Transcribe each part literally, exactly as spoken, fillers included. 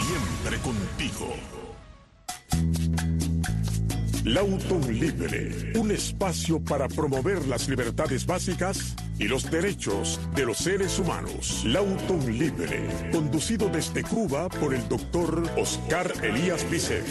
Siempre contigo. Lauton Libre, un espacio para promover las libertades básicas y los derechos de los seres humanos. Lauton Libre, conducido desde Cuba por el doctor Oscar Elías Bisset.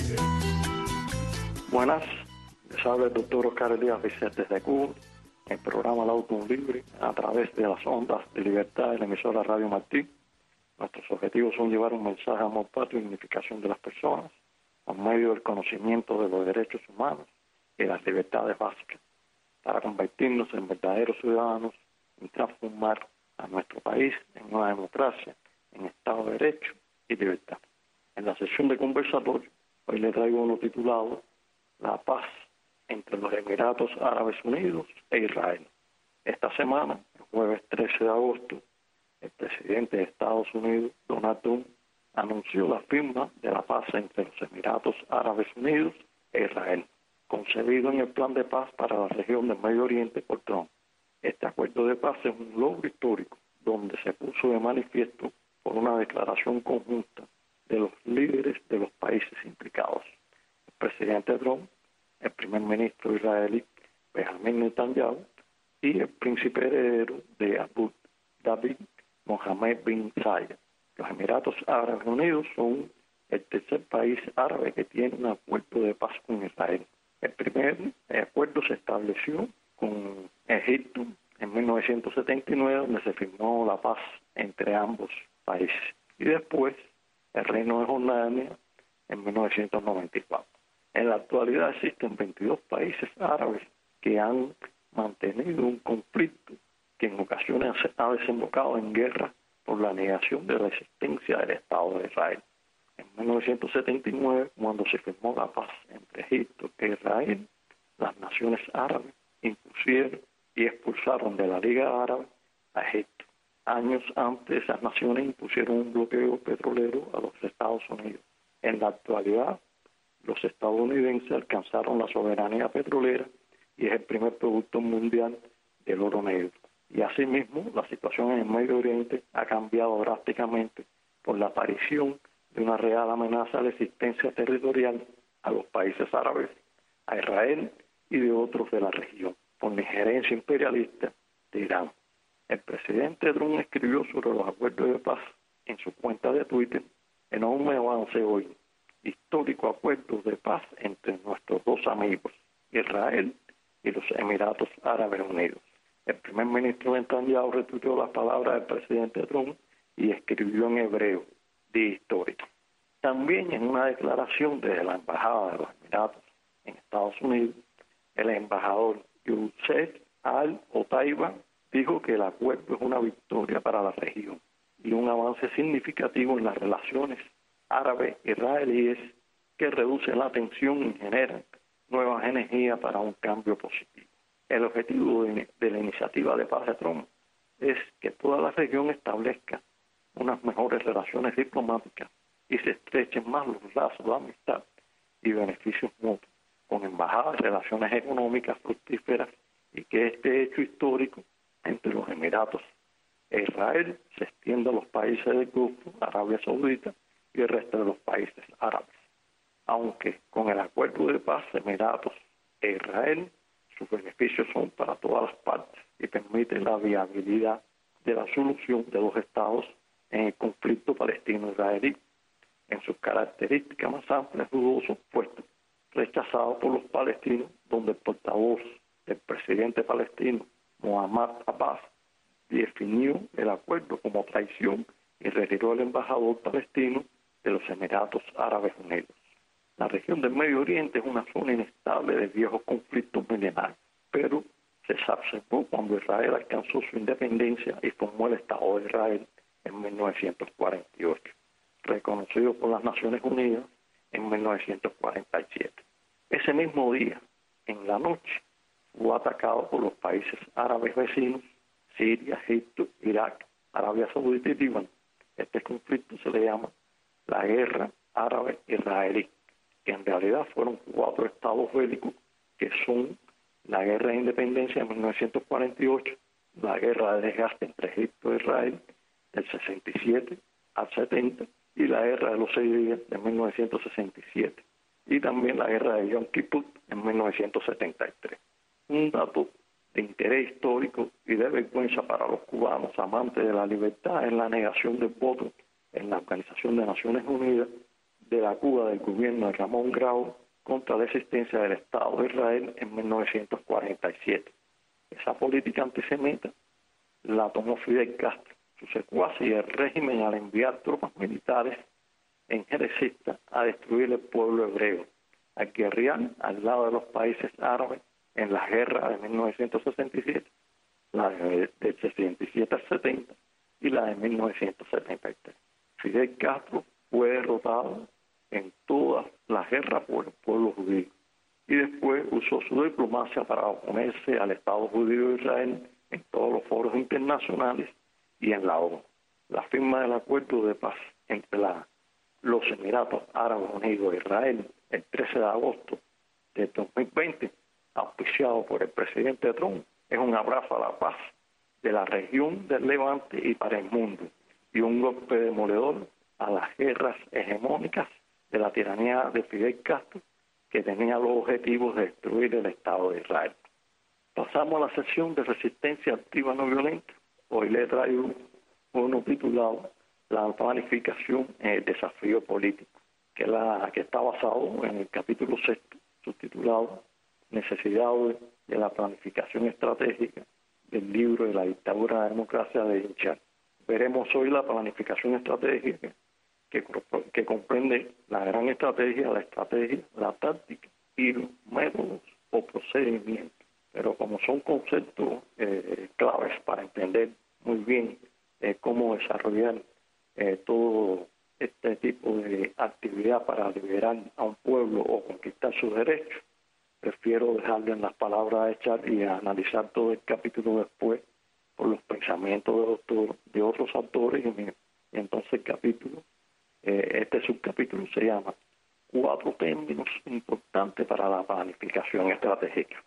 Buenas, les habla el doctor Oscar Elías Bisset desde Cuba, en el programa Lauton Libre, a través de las ondas de libertad de la emisora Radio Martí. Nuestros objetivos son llevar un mensaje de amor patrio y dignificación de las personas, por medio del conocimiento de los derechos humanos y las libertades básicas, para convertirnos en verdaderos ciudadanos y transformar a nuestro país en una democracia, en Estado de Derecho y libertad. En la sesión de conversatorio, hoy le traigo uno titulado La paz entre los Emiratos Árabes Unidos e Israel. Esta semana, el jueves trece de agosto, el presidente de Estados Unidos, Donald Trump, anunció la firma de la paz entre los Emiratos Árabes Unidos e Israel, concebido en el Plan de Paz para la región del Medio Oriente por Trump. Este acuerdo de paz es un logro histórico donde se puso de manifiesto por una declaración conjunta de los líderes de los países implicados. El presidente Trump, el primer ministro israelí Benjamin Netanyahu y el príncipe heredero de Abu Dhabi, Mohammed bin Zayed. Los Emiratos Árabes Unidos son el tercer país árabe que tiene un acuerdo de paz con Israel. El primer acuerdo se estableció con Egipto en mil novecientos setenta y nueve, donde se firmó la paz entre ambos países. Y después el Reino de Jordania en mil novecientos noventa y cuatro. En la actualidad existen veintidós países árabes que han mantenido un conflicto que en ocasiones ha desembocado en guerra por la negación de la existencia del Estado de Israel. En mil novecientos setenta y nueve, cuando se firmó la paz entre Egipto e Israel, las naciones árabes impusieron y expulsaron de la Liga Árabe a Egipto. Años antes, esas naciones impusieron un bloqueo petrolero a los Estados Unidos. En la actualidad, los estadounidenses alcanzaron la soberanía petrolera y es el primer producto mundial del oro negro. Y asimismo, la situación en el Medio Oriente ha cambiado drásticamente por la aparición de una real amenaza a la existencia territorial a los países árabes, a Israel y de otros de la región, por la injerencia imperialista de Irán. El presidente Trump escribió sobre los acuerdos de paz en su cuenta de Twitter: enorme avance hoy, histórico acuerdo de paz entre nuestros dos amigos, Israel y los Emiratos Árabes Unidos. El primer ministro Netanyahu retuiteó las palabras del presidente Trump y escribió en hebreo, día histórico. También en una declaración desde la Embajada de los Emiratos en Estados Unidos, el embajador Youssef Al-Otaiba dijo que el acuerdo es una victoria para la región y un avance significativo en las relaciones árabe-israelíes que reduce la tensión y genera nuevas energías para un cambio positivo. El objetivo de, de la iniciativa de paz de Trump es que toda la región establezca unas mejores relaciones diplomáticas y se estrechen más los lazos de amistad y beneficios mutuos, con embajadas, relaciones económicas fructíferas, y que este hecho histórico entre los Emiratos e Israel se extienda a los países del Golfo, Arabia Saudita y el resto de los países árabes. Aunque con el acuerdo de paz de Emiratos e Israel, sus beneficios son para todas las partes y permiten la viabilidad de la solución de los estados en el conflicto palestino-israelí, en sus características más amplias, dudosos, puestos rechazados por los palestinos, donde el portavoz del presidente palestino, Mohammad Abbas, definió el acuerdo como traición y retiró al embajador palestino de los Emiratos Árabes Unidos. La región del Medio Oriente es una zona inestable de viejos conflictos milenarios, pero se exacerbó cuando Israel alcanzó su independencia y formó el Estado de Israel en mil novecientos cuarenta y ocho, reconocido por las Naciones Unidas en mil novecientos cuarenta y siete. Ese mismo día, en la noche, fue atacado por los países árabes vecinos, Siria, Egipto, Irak, Arabia Saudita y Líbano. Este conflicto se le llama la Guerra Árabe-Israelí, que en realidad fueron cuatro estados bélicos, que son la Guerra de Independencia de mil novecientos cuarenta y ocho, la Guerra de Desgaste entre Egipto e Israel del sesenta y siete al setenta, y la Guerra de los Seis Días de mil novecientos sesenta y siete, y también la Guerra de Yom Kippur en mil novecientos setenta y tres. Un dato de interés histórico y de vergüenza para los cubanos amantes de la libertad es la negación del voto en la Organización de Naciones Unidas de la Cuba del gobierno de Ramón Grau contra la existencia del Estado de Israel en mil novecientos cuarenta y siete. Esa política antisemita la tomó Fidel Castro, su secuaz y el régimen al enviar tropas militares en Jerezista a destruir el pueblo hebreo, a guerrear al lado de los países árabes en la guerra de mil novecientos sesenta y siete, la de, del sesenta y siete al setenta y la de mil novecientos setenta y tres. Fidel Castro fue derrotado en todas las guerras por el pueblo judío y después usó su diplomacia para oponerse al Estado judío de Israel en todos los foros internacionales y en la ONU. La firma del acuerdo de paz entre la, los Emiratos Árabes Unidos e Israel el trece de agosto de dos mil veinte, auspiciado por el presidente Trump, es un abrazo a la paz de la región del Levante y para el mundo, y un golpe demoledor a las guerras hegemónicas de la tiranía de Fidel Castro, que tenía los objetivos de destruir el Estado de Israel. Pasamos a la sección de resistencia activa no violenta. Hoy le traigo uno titulado La planificación en el desafío político, que, la, que está basado en el capítulo sexto, subtitulado Necesidad de la planificación estratégica del libro de la dictadura de la democracia de Hinchar. Veremos hoy la planificación estratégica que, que comprende la gran estrategia, la estrategia, la táctica y los métodos o procedimientos. Pero como son conceptos eh, claves para entender muy bien eh, cómo desarrollar eh, todo este tipo de actividad para liberar a un pueblo o conquistar sus derechos, prefiero dejarle en las palabras hechas y analizar todo el capítulo después por los pensamientos de, doctor, de otros autores. Y, mi, y entonces el capítulo, eh, este subcapítulo se llama Cuatro términos importantes para la planificación estratégica.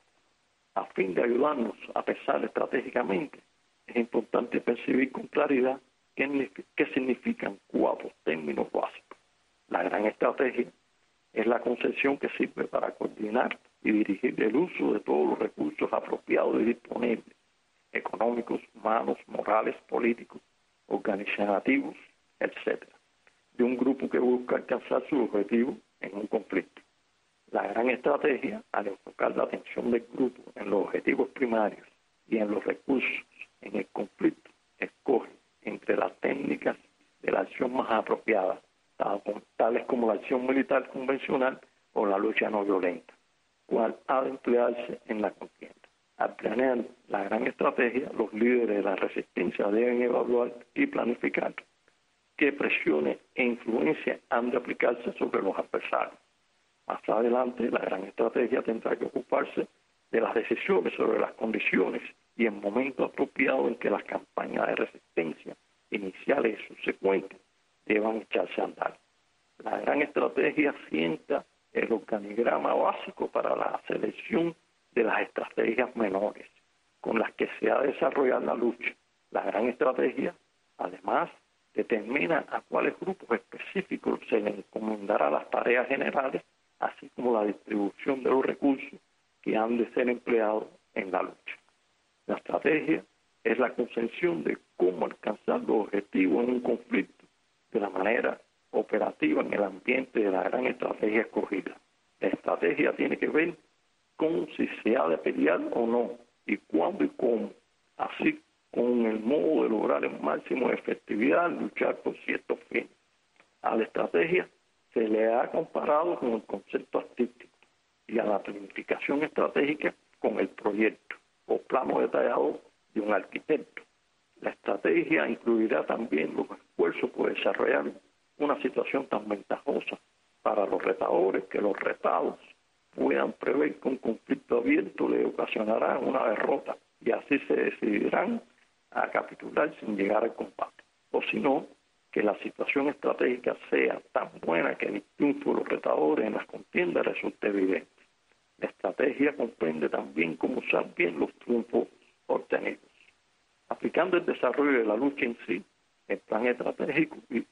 A fin de ayudarnos a pensar estratégicamente, es importante percibir con claridad qué, qué significan cuatro términos básicos. La gran estrategia es la concepción que sirve para coordinar y dirigir el uso de todos los recursos apropiados y disponibles, económicos, humanos, morales, políticos, organizativos, etcétera, de un grupo que busca alcanzar su objetivo en un conflicto. La gran estrategia, al enfocar la atención del grupo en los objetivos primarios y en los recursos en el conflicto, escoge entre las técnicas de la acción más apropiada, tales como la acción militar convencional o la lucha no violenta, cual ha de emplearse en la contienda. Al planear la gran estrategia, los líderes de la resistencia deben evaluar y planificar qué presiones e influencias han de aplicarse sobre los adversarios. Más adelante, la gran estrategia tendrá que ocuparse de las decisiones sobre las condiciones y el momento apropiado en que las campañas de resistencia iniciales y subsecuentes deban echarse a andar. La gran estrategia sienta el organigrama básico para la selección de las estrategias menores con las que se ha de desarrollar la lucha. La gran estrategia, además, determina a cuáles grupos específicos se les encomendará las tareas generales, así como la distribución de los recursos que han de ser empleados en la lucha. La estrategia es la concepción de cómo alcanzar los objetivos en un conflicto de la manera operativa en el ambiente de la gran estrategia escogida. La estrategia tiene que ver con si se ha de pelear o no, y cuándo y cómo, así con el modo de lograr el máximo de efectividad al luchar por ciertos fines. A la estrategia se le ha comparado con el concepto artístico y a la planificación estratégica con el proyecto o plano detallado de un arquitecto. La estrategia incluirá también los esfuerzos por desarrollar una situación tan ventajosa para los retadores que los retados puedan prever que un conflicto abierto le ocasionará una derrota y así se decidirán a capitular sin llegar al combate. O si no, que la situación estratégica sea tan buena que el triunfo de los retadores en las contiendas resulte evidente. La estrategia comprende también cómo usar bien los triunfos obtenidos. Aplicando el desarrollo de la lucha en sí, el plan estratégico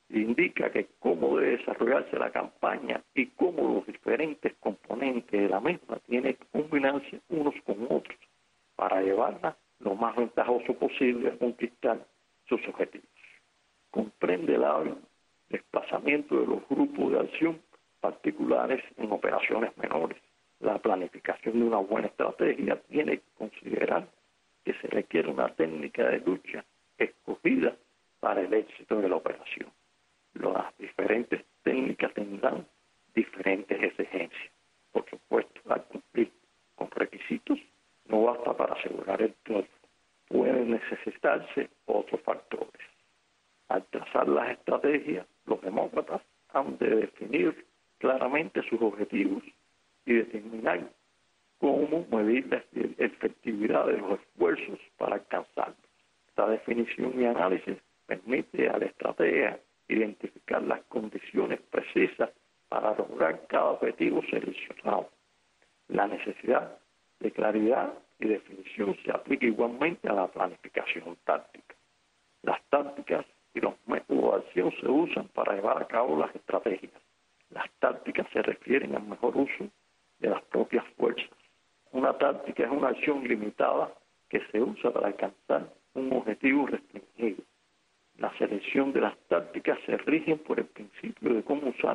indica que cómo debe desarrollarse la campaña y cómo los diferentes componentes de la misma tienen que combinarse unos con otros para llevarla lo más ventajoso posible a conquistar sus objetivos. Comprende el hábil desplazamiento de los grupos de acción particulares en operaciones menores. La planificación de una buena estrategia tiene que considerar que se requiere una técnica de lucha escogida para el éxito de la operación. Las diferentes técnicas tendrán diferentes exigencias. Por supuesto, al cumplir con requisitos no basta para asegurar el triunfo. Pueden necesitarse otros factores. Al trazar las estrategias, los demócratas han de definir claramente sus objetivos y determinar cómo medir la efectividad de los esfuerzos para alcanzarlos. Esta definición y análisis permite a la estrategia identificar las condiciones precisas para lograr cada objetivo seleccionado. La necesidad de claridad y definición se aplica igualmente a la planificación táctica. Las tácticas y los métodos de acción se usan para llevar a cabo las estrategias. Las tácticas se refieren al mejor uso de las propias fuerzas. Una táctica es una acción limitada que se usa para alcanzar un objetivo restringido. La selección de las tácticas se rigen por el principio de cómo usar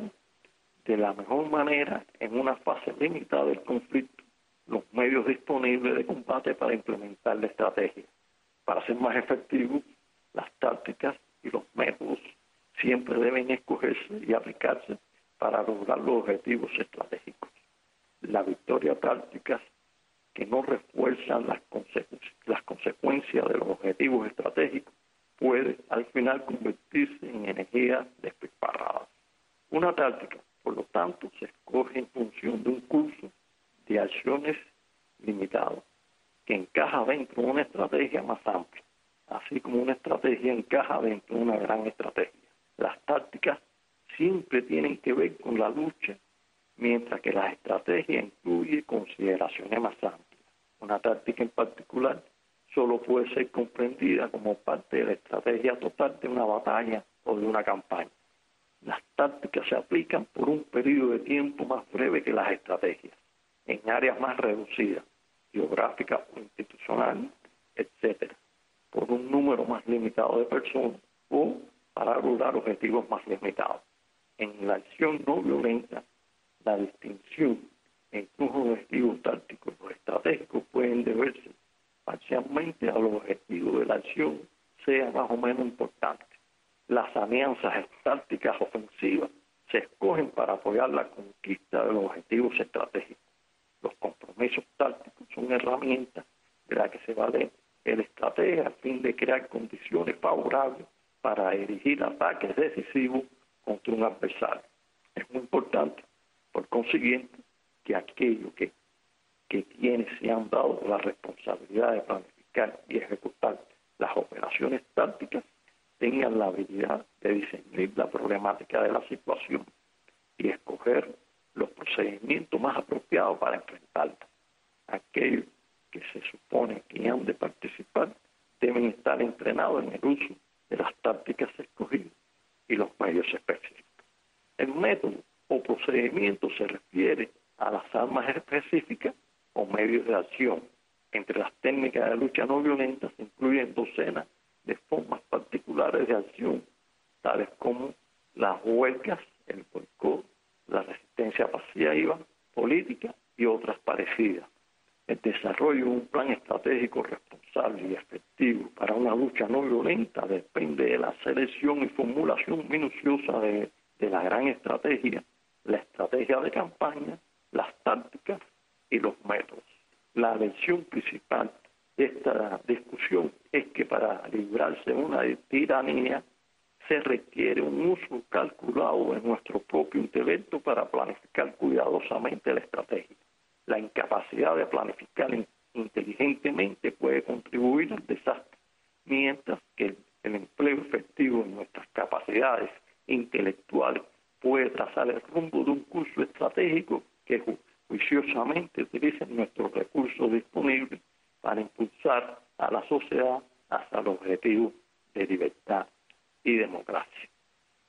de la mejor manera en una fase limitada del conflicto los medios disponibles de combate para implementar la estrategia. Para ser más efectivos, las tácticas y los métodos siempre deben escogerse y aplicarse para lograr los objetivos estratégicos. La victoria tácticas que no refuerzan las, consecu las consecuencias de los objetivos estratégicos puede al final convertirse en energía despilfarrada. Una táctica, por lo tanto, se escoge en función de un curso de acciones limitado que encaja dentro de una estrategia más amplia, así como una estrategia encaja dentro de una gran estrategia. Las tácticas siempre tienen que ver con la lucha, mientras que la estrategia incluye consideraciones más amplias. Una táctica en particular solo puede ser comprendida como parte de la estrategia total de una batalla o de una campaña. Las tácticas se aplican por un periodo de tiempo más breve que las estrategias, en áreas más reducidas, geográficas o institucionales, etcétera, por un número más limitado de personas o para lograr objetivos más limitados. En la acción no violenta, la distinción entre un objetivo táctico y los estratégicos pueden deberse parcialmente a los objetivos de la acción sea más o menos importante. Las alianzas tácticas ofensivas se escogen para apoyar la conquista de los objetivos estratégicos. Los compromisos tácticos son herramientas de las que se vale el estratega a fin de crear condiciones favorables para dirigir ataques decisivos contra un adversario. Es muy importante, por consiguiente, que aquellos que, que quienes se han dado la responsabilidad de planificar y ejecutar las operaciones tácticas tengan la habilidad de discernir la problemática de la situación y escoger los procedimientos más apropiados para enfrentarla. Aquellos que se supone que han de participar deben estar entrenados en el uso de las tácticas escogidas y los medios específicos. El método o procedimiento se refiere a las armas específicas o medios de acción. Entre las técnicas de lucha no violenta se incluyen docenas de formas particulares de acción, tales como las huelgas, el boicot, la resistencia pasiva, política y otras parecidas. El desarrollo de un plan estratégico responsable y efectivo para una lucha no violenta depende de la selección y formulación minuciosa de, de la gran estrategia, la estrategia de campaña, las tácticas y los métodos. La lección principal de esta discusión es que para librarse de una tiranía se requiere un uso calculado de nuestro propio intelecto para planificar cuidadosamente la estrategia. La incapacidad de planificar inteligentemente puede contribuir al desastre, mientras que el, el empleo efectivo de nuestras capacidades intelectuales puede trazar el rumbo de un curso estratégico que ju juiciosamente utilice nuestros recursos disponibles para impulsar a la sociedad hacia los objetivos de libertad y democracia.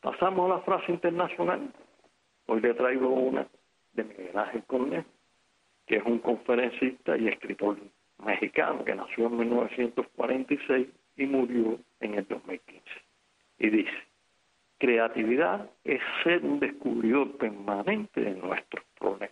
Pasamos a la frase internacional. Hoy le traigo una de Miguel Ángel Cornejo, que es un conferencista y escritor mexicano que nació en mil novecientos cuarenta y seis y murió en el dos mil quince. Y dice: creatividad es ser un descubridor permanente de nuestros problemas.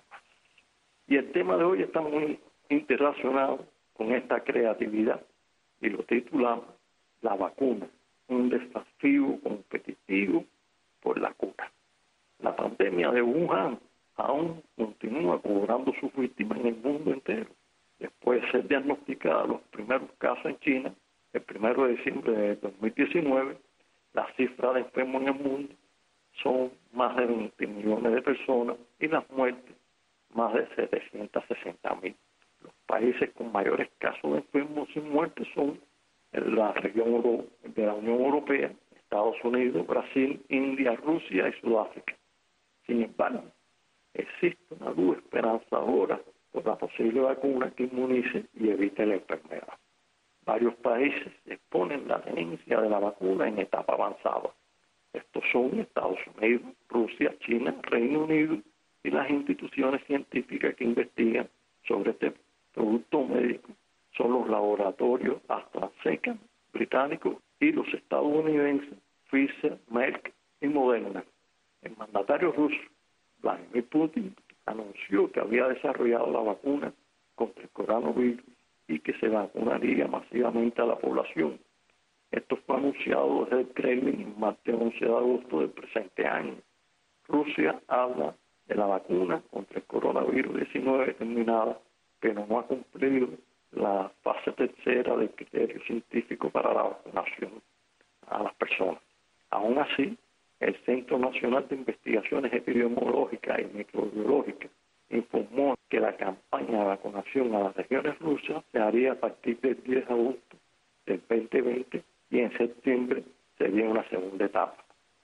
Y el tema de hoy está muy interrelacionado con esta creatividad y lo titulamos La vacuna, un desafío competitivo por la cura. La pandemia de Wuhan aún continúa cobrando sus víctimas en el mundo entero. Después de ser diagnosticados los primeros casos en China, el primero de diciembre de dos mil diecinueve, las cifras de enfermos en el mundo son más de veinte millones de personas y las muertes más de setecientos sesenta mil. Los países con mayores casos de enfermos sin muertes son la región Euro- de la Unión Europea, Estados Unidos, Brasil, India, Rusia y Sudáfrica. Sin embargo, existe una luz esperanzadora por la posible vacuna que inmunice y evite la enfermedad. Varios países exponen la tenencia de la vacuna en etapa avanzada. Estos son Estados Unidos, Rusia, China, Reino Unido y las instituciones científicas que investigan sobre este producto médico son los laboratorios AstraZeneca británicos y los estadounidenses Pfizer, Merck y Moderna. El mandatario ruso Vladimir Putin anunció que había desarrollado la vacuna contra el coronavirus y que se vacunaría masivamente a la población. Esto fue anunciado desde el Kremlin el martes once de agosto del presente año. Rusia habla de la vacuna contra el coronavirus diecinueve terminada, pero no ha cumplido la fase tercera del criterio científico para la vacunación a las personas. Aún así, el Centro Nacional de Investigaciones Epidemiológicas y Microbiológicas informó que la campaña de vacunación a las regiones rusas se haría a partir del diez de agosto del veinte veinte y en septiembre sería una segunda etapa.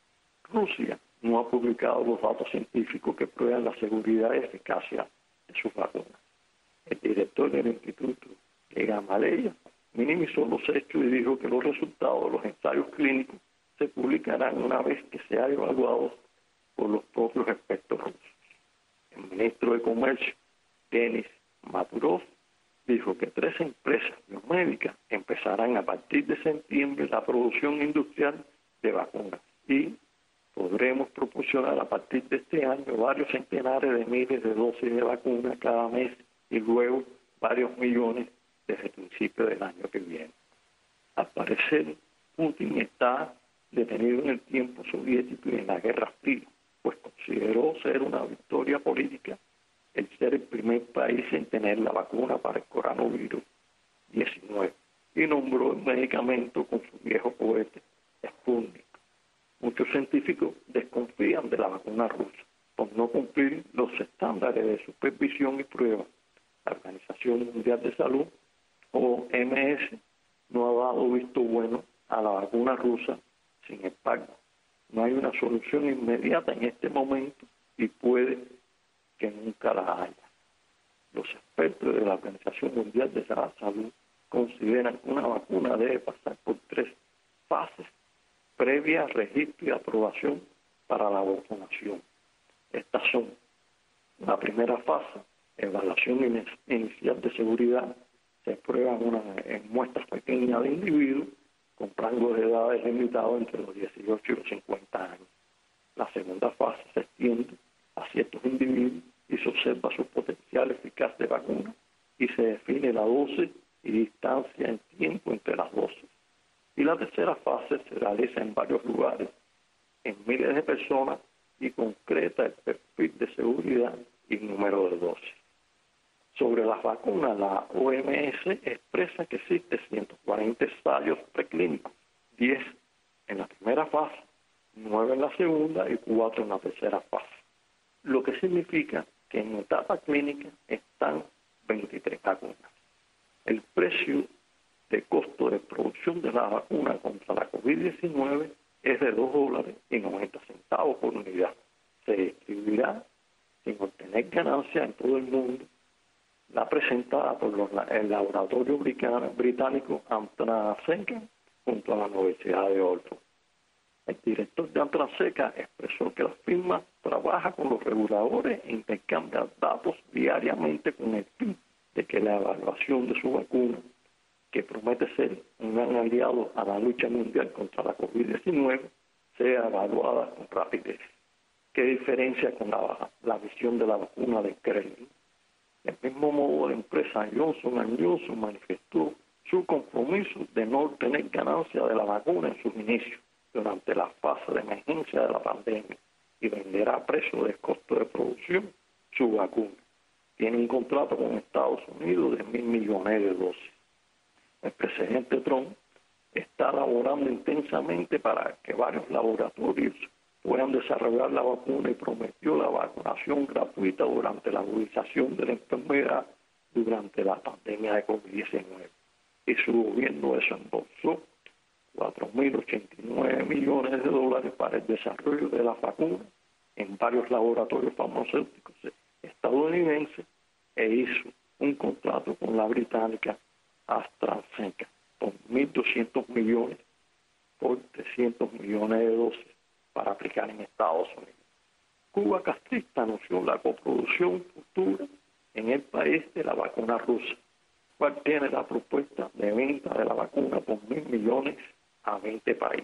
Rusia no ha publicado los datos científicos que prueban la seguridad y eficacia de sus vacunas. El director del Instituto de Gamaleya minimizó los hechos y dijo que los resultados de los ensayos clínicos se publicarán una vez que sean evaluados por los propios expertos rusos. El ministro de Comercio, Denis Maturov, dijo que tres empresas biomédicas empezarán a partir de septiembre la producción industrial de vacunas y podremos proporcionar a partir de este año varios centenares de miles de dosis de vacunas cada mes y luego varios millones desde el principio del año que viene. Al parecer, Putin está detenido en el tiempo soviético y en la Guerra Fría, pues consideró ser una victoria política el ser el primer país en tener la vacuna para el coronavirus diecinueve y nombró el medicamento con su viejo cohete Sputnik. Muchos científicos desconfían de la vacuna rusa por no cumplir los estándares de supervisión y prueba. La Organización Mundial de Salud, o M S, no ha dado visto bueno a la vacuna rusa. Sin embargo, no hay una solución inmediata en este momento y puede que nunca la haya. Los expertos de la Organización Mundial de la Salud consideran que una vacuna debe pasar por tres fases previa registro y aprobación para la vacunación. Estas son: la primera fase, evaluación in inicial de seguridad, se prueban una, en muestras pequeñas de individuos con rangos de edades limitados entre los dieciocho y los cincuenta años. La segunda fase se extiende a ciertos individuos y se observa su potencial eficaz de vacuna y se define la dosis y distancia en tiempo entre las dosis. Y la tercera fase se realiza en varios lugares, en miles de personas y concreta el perfil de seguridad y número de dosis. Sobre las vacunas, la O M S expresa que existen ciento cuarenta ensayos preclínicos, diez en la primera fase, nueve en la segunda y cuatro en la tercera fase. Lo que significa que en etapa clínica están veintitrés vacunas. El precio de costo de producción de la vacuna contra la COVID diecinueve es de dos dólares y noventa centavos por unidad. Se distribuirá sin obtener ganancias en todo el mundo. La presentada por los, el laboratorio británico AstraZeneca junto a la Universidad de Oxford. El director de AstraZeneca expresó que la firma trabaja con los reguladores e intercambia datos diariamente con el fin de que la evaluación de su vacuna, que promete ser un gran aliado a la lucha mundial contra la COVID diecinueve, sea evaluada con rapidez. ¿Qué diferencia con la, la visión de la vacuna del Kremlin? Del mismo modo, la empresa Johnson and Johnson manifestó su compromiso de no obtener ganancia de la vacuna en sus inicios durante la fase de emergencia de la pandemia y venderá a precio del costo de producción su vacuna. Tiene un contrato con Estados Unidos de mil millones de dosis. El presidente Trump está laborando intensamente para que varios laboratorios puedan desarrollar la vacuna y prometió la vacunación gratuita durante la agudización de la enfermedad durante la pandemia de COVID diecinueve. Y su gobierno desembolsó cuatro mil ochenta y nueve millones de dólares para el desarrollo de la vacuna en varios laboratorios farmacéuticos estadounidenses e hizo un contrato con la británica AstraZeneca por mil doscientos millones por trescientos millones de dosis para aplicar en Estados Unidos. Cuba Castrista anunció la coproducción futura en el país de la vacuna rusa, cual tiene la propuesta de venta de la vacuna por mil millones a veinte países.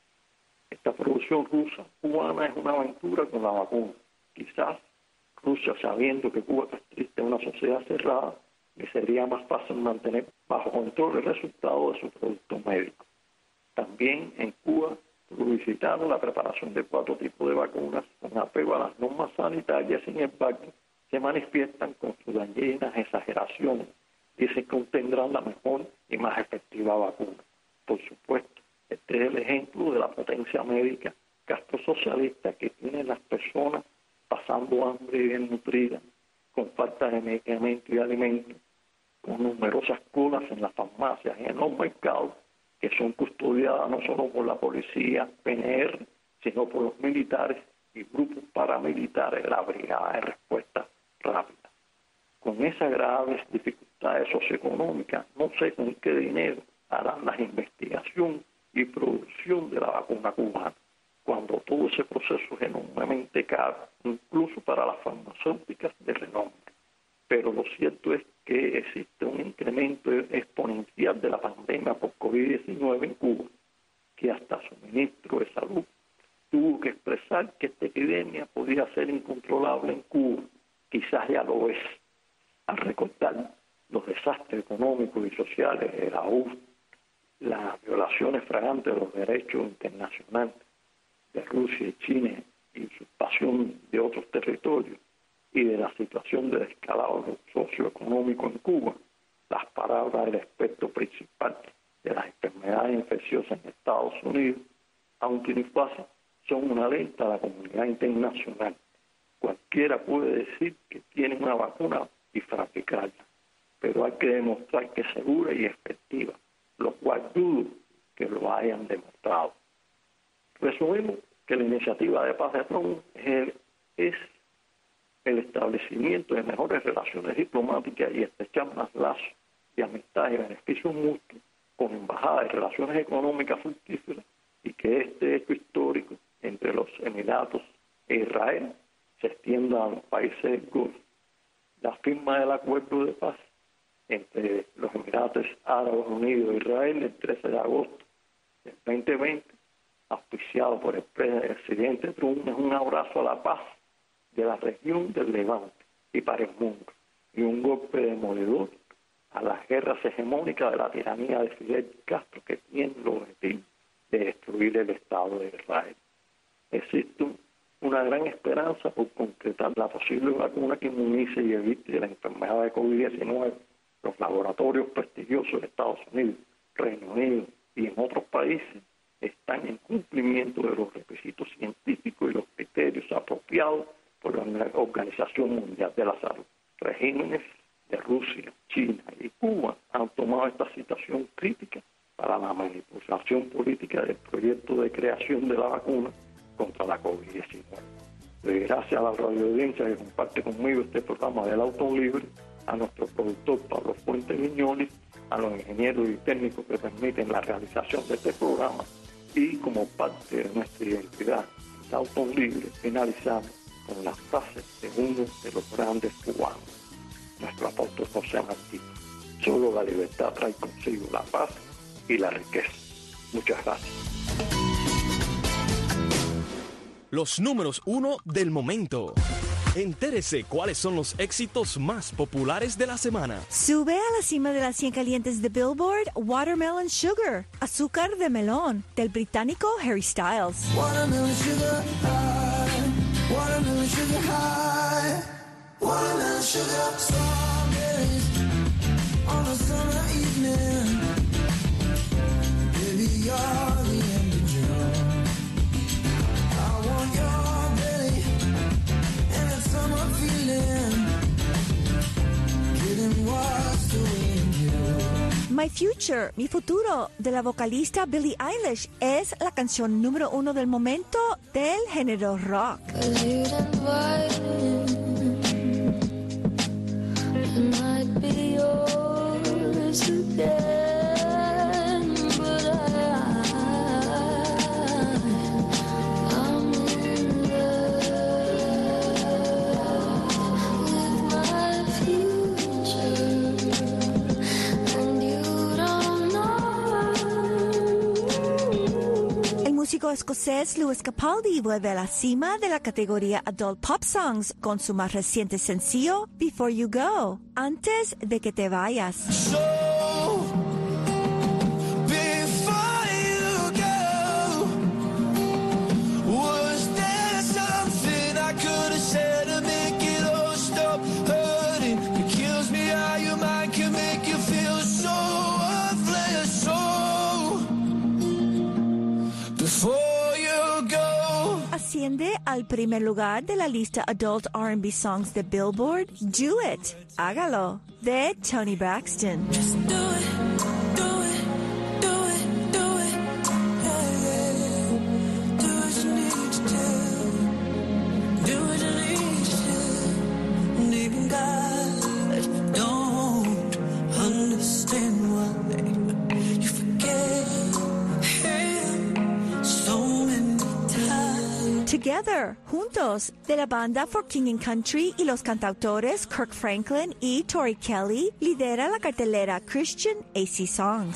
Esta producción rusa cubana es una aventura con la vacuna. Quizás Rusia, sabiendo que Cuba Castrista es una sociedad cerrada, le sería más fácil mantener bajo control el resultado de su producto médico. También en Cuba publicitaron la preparación de cuatro tipos de vacunas con apego a las normas sanitarias. Sin embargo, se manifiestan con sus dañinas exageraciones. Dicen que obtendrán la mejor y más efectiva vacuna. Por supuesto, este es el ejemplo de la potencia médica castrosocialista que tienen las personas pasando hambre y desnutridas, con falta de medicamentos y alimentos, con numerosas colas en las farmacias y en los mercados, que son custodiadas no solo por la policía, P N R, sino por los militares y grupos paramilitares de la Brigada de Respuesta Rápida. Con esas graves dificultades socioeconómicas, no sé con qué dinero harán la investigación y producción de la vacuna cubana, cuando todo ese proceso es enormemente caro, incluso para las farmacéuticas de renombre. Pero lo cierto es que existe un incremento exponencial de la pandemia por COVID diecinueve en Cuba, que hasta su ministro de Salud tuvo que expresar que esta epidemia podía ser incontrolable en Cuba. Quizás ya lo es, al recordar los desastres económicos y sociales de la U R S S, las violaciones flagrantes de los derechos internacionales de Rusia y China y usurpación de otros territorios, y de la situación de descalabro socioeconómico en Cuba, las palabras del experto principal de las enfermedades infecciosas en Estados Unidos, aunque no es fácil, son una alerta a la comunidad internacional. Cualquiera puede decir que tiene una vacuna y fabricarla, pero hay que demostrar que es segura y efectiva, lo cual dudo que lo hayan demostrado. Resumimos que la iniciativa de paz de Trump es el, es el establecimiento de mejores relaciones diplomáticas y estrechar más lazos de amistad y beneficios mutuos con embajadas y relaciones económicas fructíferas, y que este hecho histórico entre los Emiratos e Israel se extienda a los países del Golfo. La firma del acuerdo de paz entre los Emiratos Árabes Unidos e Israel el trece de agosto del veinte veinte, auspiciado por el presidente Trump, es un abrazo a la paz de la región del Levante y para el mundo, y un golpe demoledor a las guerras hegemónicas de la tiranía de Fidel Castro, que tiene el objetivo de destruir el Estado de Israel. Existe una gran esperanza por concretar la posible vacuna que inmunice y evite la enfermedad de COVID diecinueve. Los laboratorios prestigiosos de Estados Unidos, Reino Unido y en otros países están en cumplimiento de los requisitos científicos y los criterios apropiados por la Organización Mundial de la Salud. Regímenes de Rusia, China y Cuba han tomado esta situación crítica para la manipulación política del proyecto de creación de la vacuna contra la COVID diecinueve. Doy gracias a la radioaudiencia que comparte conmigo este programa del Auto Libre, a nuestro productor Pablo Fuentes Viñoles, a los ingenieros y técnicos que permiten la realización de este programa, Y como parte de nuestra identidad, Lauton Libre, finalizamos con las frases de uno de los grandes cubanos, nuestro apóstol José Martí. Solo la libertad trae consigo la paz y la riqueza. Muchas gracias. Los números uno del momento. Entérese cuáles son los éxitos más populares de la semana. Sube a la cima de las cien calientes de Billboard Watermelon Sugar, azúcar de melón, del británico Harry Styles. Watermelon sugar high, watermelon sugar high, watermelon sugar strawberries on a summer evening. Baby, you're the end of June. I want your belly and that summer feeling. Getting washed away in you. My Future, Mi Futuro, de la vocalista Billie Eilish, es la canción número uno del momento del género rock. El músico escocés Lewis Capaldi vuelve a la cima de la categoría Adult Pop Songs con su más reciente sencillo Before You Go, antes de que te vayas. So, before you go, was there something I could have said to make it all stop hurting? It kills me how your mind can make you feel so worthless. So, before you go. Asciende al primer lugar de la lista Adult R and B Songs de Billboard, Do It, Hágalo, de Toni Braxton. Just do it, do it, do it, do it. Yeah, yeah. Do what you need to do. Do what you need to do. And even God don't understand why you forget Him so many times. Together, juntos, de la banda For King and Country y los cantautores Kirk Franklin y Tori Kelly, lidera la cartelera Christian A C Songs.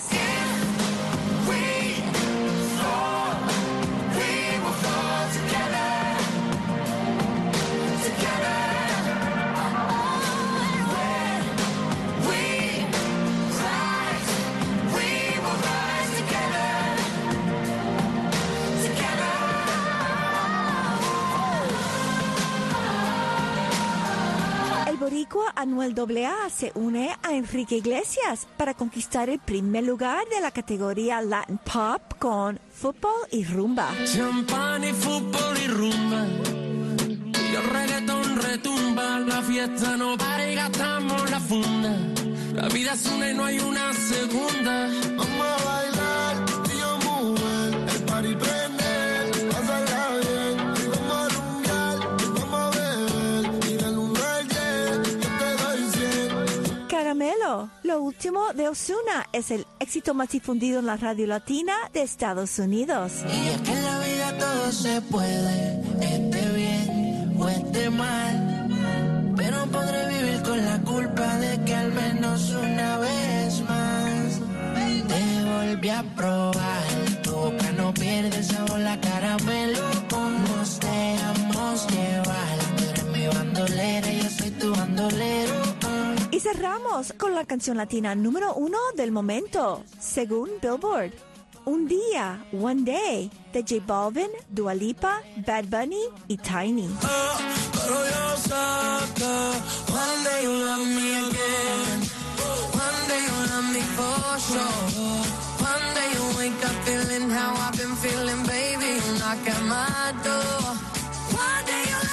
El boricua Anuel doble A se une a Enrique Iglesias para conquistar el primer lugar de la categoría Latin Pop con Fútbol y Rumba. Champán y fútbol y rumba. Y el reggaetón retumba. La fiesta no para y gastamos la funda. La vida es una y no hay una segunda. Vamos a bailar y a mover. El party prende, pásala bien. Y vamos a rumbear, y vamos a beber. Y del uno al diez, yo te doy cien. Caramelo, lo último de Ozuna, es el éxito más difundido en la radio latina de Estados Unidos. Y es que en la vida todo se puede, esté bien o esté mal, pero podré vivir con la culpa de que al menos una vez más te volví a probar. Tu boca no pierde sabor, la caramelo, como nos dejamos llevar. Tú eres mi bandolera, yo soy tu bandolero. Y cerramos con la canción latina número uno del momento, según Billboard. Un día, One Day, de J Balvin, Dua Lipa, Bad Bunny y Tiny. Oh, pero yo sé que one day you'll love me again. One day you'll love me for sure. One day you'll wake up feeling how I've been feeling, baby. You'll knock at my door.